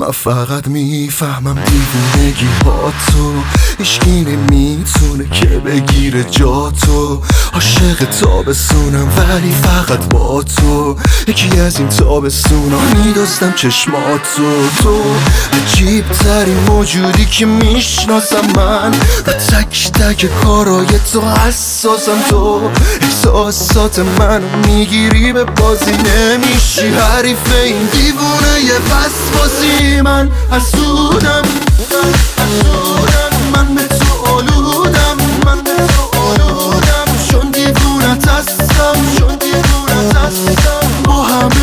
من فقط میفهمم دیوونگی ها تو، هیچکی نمیتونه که بگیره جا تو. عاشق تابستونم ولی فقط با تو، یکی از این تابستونا میدوستم چشماتو. تو عجیب ترین موجودی که میشناسم من، و تک تک کارای تو حساسم. تو احساسات منو میگیری به بازی نمیشی، حریف این دیوونه یه وسواسی. من حسودم من به تو آلودم، من به تو آلودم، چون دیوونت هستم، چون دیوونت هستم. با همه